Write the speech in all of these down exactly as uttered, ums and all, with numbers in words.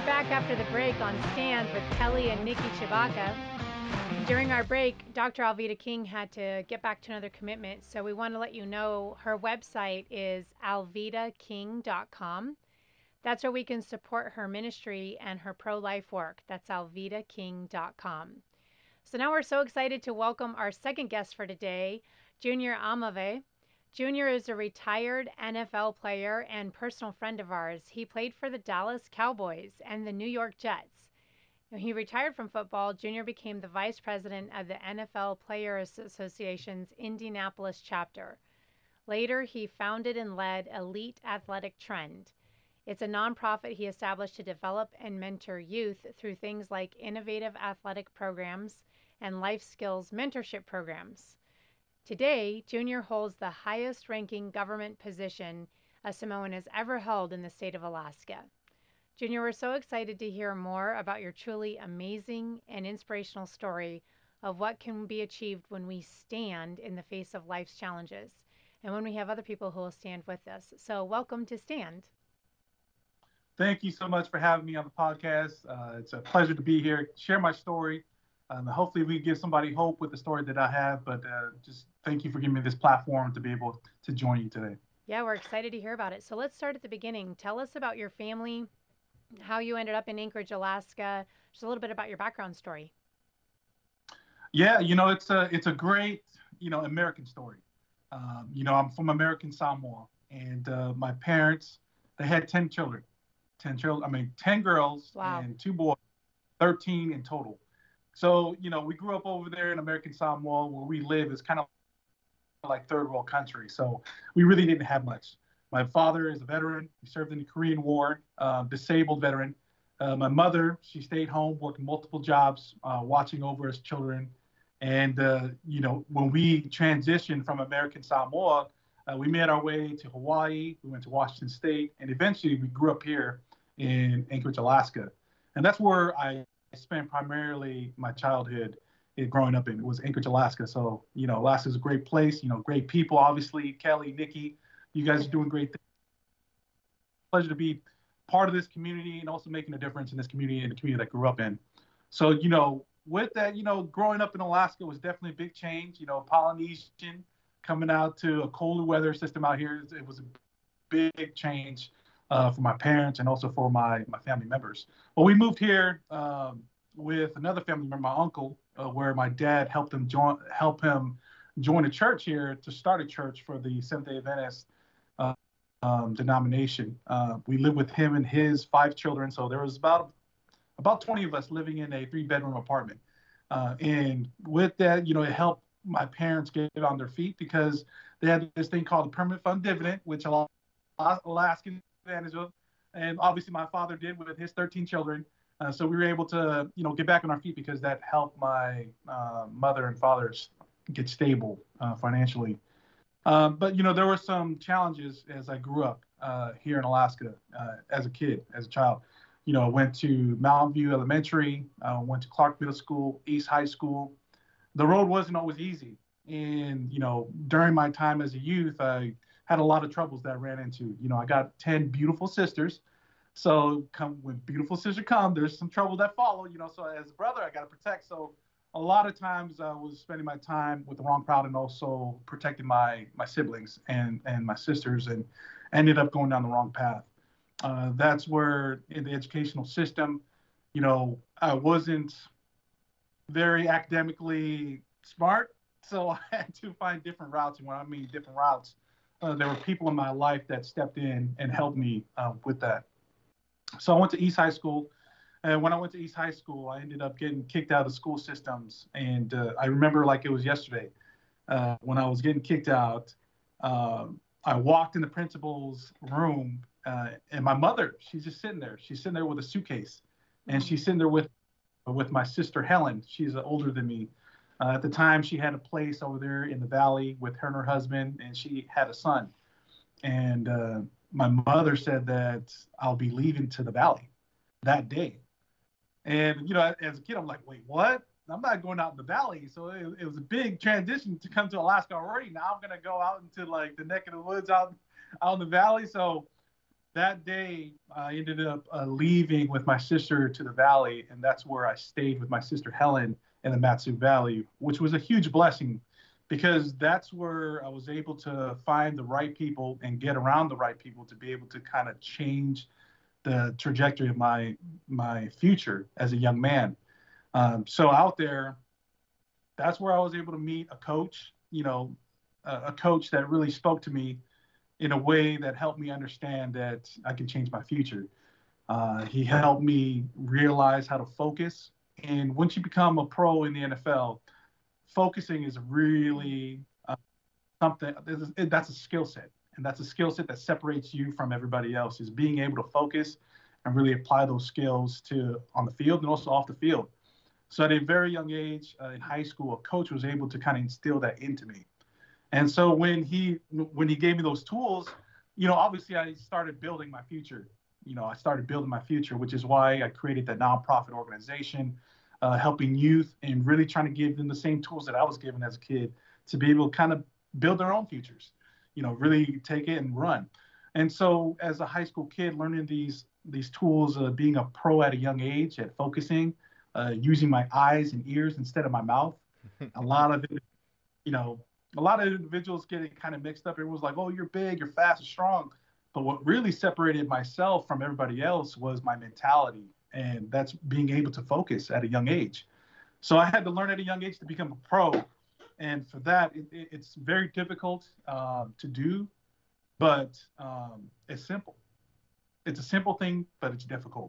back after the break on Stand with Kelly and Nikki Chewbacca. During our break, Doctor Alveda King had to get back to another commitment, so we want to let you know her website is alveda king dot com. That's where we can support her ministry and her pro-life work. That's alveda king dot com. So now we're so excited to welcome our second guest for today, Junior Amave. Junior is a retired N F L player and personal friend of ours. He played for the Dallas Cowboys and the New York Jets. When he retired from football, Junior became the vice president of the N F L Players Association's Indianapolis chapter. Later, he founded and led Elite Athletic Trend. It's a nonprofit he established to develop and mentor youth through things like innovative athletic programs and life skills mentorship programs. Today, Junior holds the highest ranking government position a Samoan has ever held in the state of Alaska. Junior, we're so excited to hear more about your truly amazing and inspirational story of what can be achieved when we stand in the face of life's challenges and when we have other people who will stand with us. So welcome to Stand. Thank you so much for having me on the podcast. Uh, it's a pleasure to be here, share my story. Um, hopefully we give somebody hope with the story that I have, but uh, just thank you for giving me this platform to be able to join you today. Yeah, we're excited to hear about it. So let's start at the beginning. Tell us about your family, how you ended up in Anchorage, Alaska, just a little bit about your background story. Yeah, you know, it's a, it's a great, you know, American story. Um, you know, I'm from American Samoa, and uh, my parents, they had ten children, ten children, I mean, ten girls Wow. and two boys, thirteen in total. So, you know, we grew up over there in American Samoa where we live is kind of like third world country. So we really didn't have much. My father is a veteran. He served in the Korean War, uh, disabled veteran. Uh, my mother, she stayed home, worked multiple jobs, uh, watching over us children. And, uh, you know, when we transitioned from American Samoa, uh, we made our way to Hawaii. We went to Washington State. And eventually we grew up here in Anchorage, Alaska. And that's where I I spent primarily my childhood in growing up in. It was Anchorage, Alaska. So, you know, Alaska is a great place, you know, great people, obviously. Kelly, Nikki, you guys are doing great things. Pleasure to be part of this community and also making a difference in this community and the community that I grew up in. So, you know, with that, you know, growing up in Alaska was definitely a big change. You know, Polynesian coming out to a colder weather system out here, it was a big change. Uh, for my parents and also for my, my family members. Well, we moved here um, with another family member, my uncle, uh, where my dad helped him join help him join a church here to start a church for the Seventh-day Adventist uh, um, denomination. Uh, we lived with him and his five children, so there was about about twenty of us living in a three-bedroom apartment. Uh, and with that, you know, it helped my parents get on their feet because they had this thing called the permanent fund dividend, which a lot of Alaskans advantage of, and obviously my father did with his thirteen children. Uh, so we were able to, you know, get back on our feet because that helped my uh, mother and father get stable uh, financially. Um, but you know, there were some challenges as I grew up uh, here in Alaska uh, as a kid, as a child. You know, I went to Mountain View Elementary, uh, went to Clark Middle School, East High School. The road wasn't always easy, and you know, during my time as a youth, I had a lot of troubles that I ran into. You know, I got ten beautiful sisters. So come when beautiful sisters come, there's some trouble that follow, you know, so as a brother, I got to protect. So a lot of times I was spending my time with the wrong crowd and also protecting my, my siblings and, and my sisters and ended up going down the wrong path. Uh, that's where in the educational system, you know, I wasn't very academically smart. So I had to find different routes. And when I mean different routes, Uh, there were people in my life that stepped in and helped me uh, with that. So I went to East High School. And when I went to East High School, I ended up getting kicked out of the school systems. And uh, I remember like it was yesterday uh, when I was getting kicked out. Um, I walked in the principal's room uh, and my mother, she's just sitting there. She's sitting there with a suitcase. And she's sitting there with, with my sister, Helen. She's uh, older than me. Uh, at the time, she had a place over there in the valley with her and her husband, and she had a son. And uh, my mother said that I'll be leaving to the valley that day. And, you know, as a kid, I'm like, wait, what? I'm not going out in the valley. So it, it was a big transition to come to Alaska already. Now I'm going to go out into like the neck of the woods out, out in the valley. So that day, I ended up uh, leaving with my sister to the valley, and that's where I stayed with my sister Helen in the Matsu Valley, which was a huge blessing because that's where I was able to find the right people and get around the right people to be able to kind of change the trajectory of my my future as a young man. Um, so out there, that's where I was able to meet a coach, you know, a, a coach that really spoke to me in a way that helped me understand that I can change my future. Uh, he helped me realize how to focus. And once you become a pro in the N F L, focusing is really uh, something that's a skill set. And that's a skill set that separates you from everybody else is being able to focus and really apply those skills to on the field and also off the field. So at a very young age uh, in high school, a coach was able to kind of instill that into me. And so when he when he gave me those tools, you know, obviously I started building my future. You know, I started building my future, which is why I created that nonprofit organization, uh, helping youth and really trying to give them the same tools that I was given as a kid to be able to kind of build their own futures. You know, really take it and run. And so as a high school kid, learning these these tools, uh, being a pro at a young age, at focusing, uh, using my eyes and ears instead of my mouth, a lot of it, you know, a lot of individuals get it kind of mixed up. Everyone's like, oh, you're big, you're fast, you're strong. But what really separated myself from everybody else was my mentality. And that's being able to focus at a young age. So I had to learn at a young age to become a pro. And for that, it, it, it's very difficult um, to do, but um, it's simple. It's a simple thing, but it's difficult.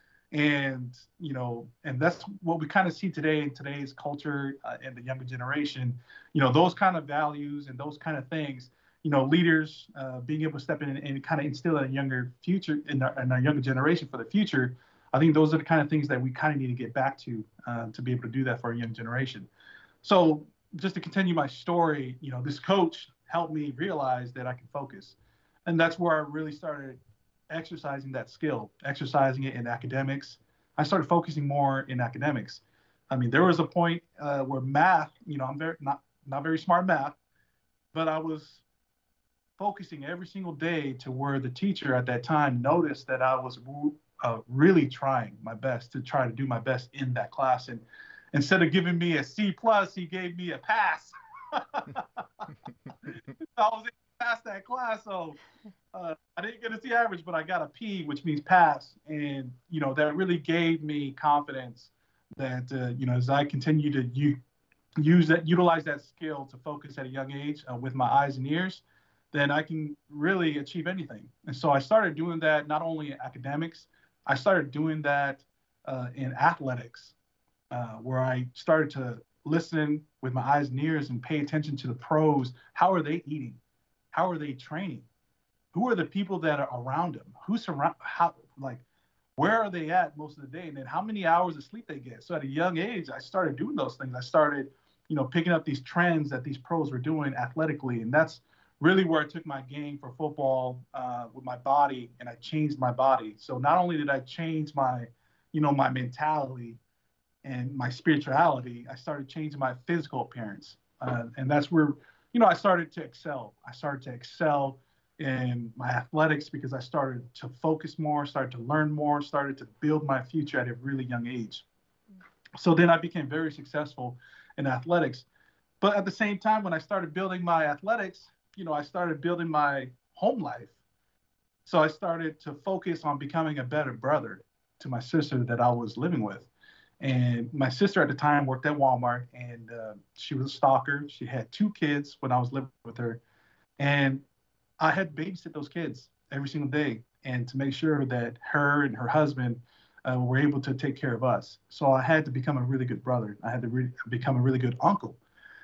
And you know and that's what we kind of see today in today's culture uh, and the younger generation, you know those kind of values and those kind of things, you know leaders uh, being able to step in and, and kind of instill a younger future in our, in our younger generation for the future. I think those are the kind of things that we kind of need to get back to uh, to be able to do that for a young generation. So just to continue my story, you know this coach helped me realize that I can focus, and that's where I really started exercising that skill, exercising it in academics. I started focusing more in academics. I mean, there was a point uh, where math, you know, I'm very not not very smart in math, but I was focusing every single day to where the teacher at that time noticed that I was uh, really trying my best to try to do my best in that class. And instead of giving me a C plus, he gave me a pass. I was able to pass that class, so uh, I didn't get a C average, but I got a P, which means pass, and you know that really gave me confidence that uh, you know as I continue to u- use that, utilize that skill to focus at a young age uh, with my eyes and ears, then I can really achieve anything. And so I started doing that not only in academics, I started doing that uh, in athletics, uh, where I started to listen with my eyes and ears and pay attention to the pros. How are they eating? How are they training? Who are the people that are around them? Who surround? How like where are they at most of the day? And then how many hours of sleep they get? So at a young age, I started doing those things. I started, you know, picking up these trends that these pros were doing athletically, and that's really where I took my game for football uh, with my body, and I changed my body. So not only did I change my, you know, my mentality and my spirituality, I started changing my physical appearance. Uh, and that's where, you know, I started to excel. I started to excel in my athletics because I started to focus more, started to learn more, started to build my future at a really young age. So then I became very successful in athletics. But at the same time, when I started building my athletics, you know, I started building my home life. So I started to focus on becoming a better brother to my sister that I was living with. And my sister at the time worked at Walmart, and uh, she was a stalker. She had two kids when I was living with her. And I had to babysit those kids every single day and to make sure that her and her husband uh, were able to take care of us. So I had to become a really good brother. I had to re- become a really good uncle.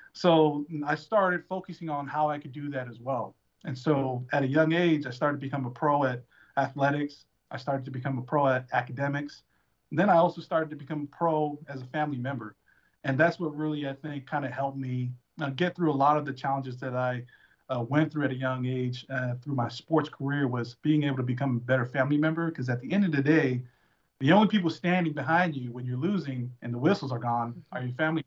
So I started focusing on how I could do that as well. And so at a young age, I started to become a pro at athletics. I started to become a pro at academics. And then I also started to become a pro as a family member. And that's what really, I think, kind of helped me uh, get through a lot of the challenges that I uh, went through at a young age uh, through my sports career, was being able to become a better family member. Because at the end of the day, the only people standing behind you when you're losing and the whistles are gone are your family.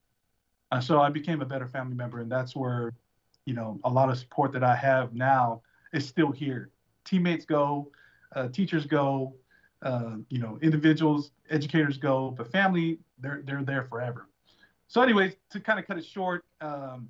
Uh, so I became a better family member, and that's where, you know, a lot of support that I have now is still here. teammates go, uh, teachers go, uh, you know, individuals, educators go, but family, they're they're there forever. So, anyways, to kind of cut it short, um,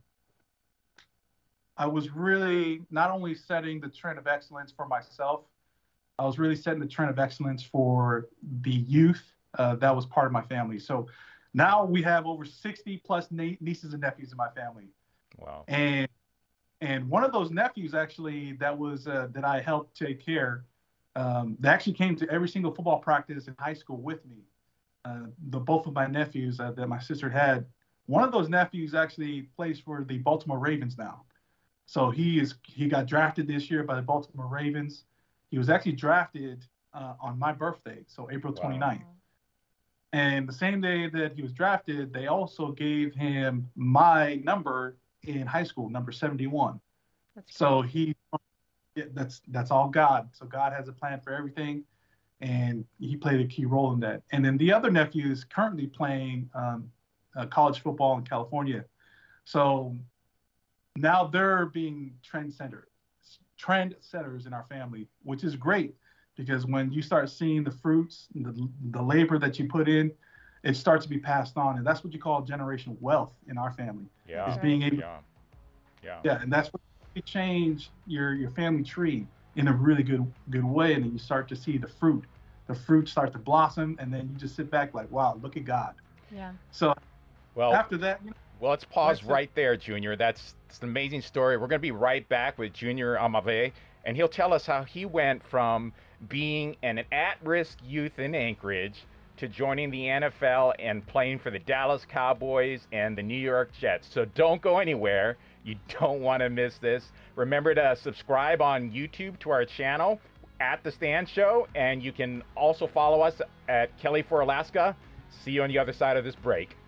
I was really not only setting the trend of excellence for myself, I was really setting the trend of excellence for the youth uh, that was part of my family. So now we have over sixty plus nieces and nephews in my family. Wow. And and one of those nephews actually that was uh, that I helped take care, um, they actually came to every single football practice in high school with me. Uh, the both of my nephews uh, that my sister had, one of those nephews actually plays for the Baltimore Ravens now. So he is he got drafted this year by the Baltimore Ravens. He was actually drafted uh, on my birthday, so April twenty-ninth. Wow. And the same day that he was drafted, they also gave him my number in high school, number seventy-one. That's so he, yeah, that's that's all God. So God has a plan for everything, and he played a key role in that. And then the other nephew is currently playing um, uh, college football in California. So now they're being trend centered, trend setters in our family, which is great because when you start seeing the fruits, the, the labor that you put in, it starts to be passed on. And that's what you call generational wealth in our family. Yeah. Is being able, yeah. Yeah. Yeah. And that's what you change your, your family tree in a really good, good way. And then you start to see the fruit, the fruit start to blossom. And then you just sit back like, wow, look at God. Yeah. So well, after that, you know, well, let's pause right there, Junior. That's, that's an amazing story. We're going to be right back with Junior Amave, and he'll tell us how he went from being an at-risk youth in Anchorage to joining the N F L and playing for the Dallas Cowboys and the New York Jets. So don't go anywhere. You don't want to miss this. Remember to subscribe on YouTube to our channel at The Stan Show, and you can also follow us at Kelly for Alaska. See you on the other side of this break.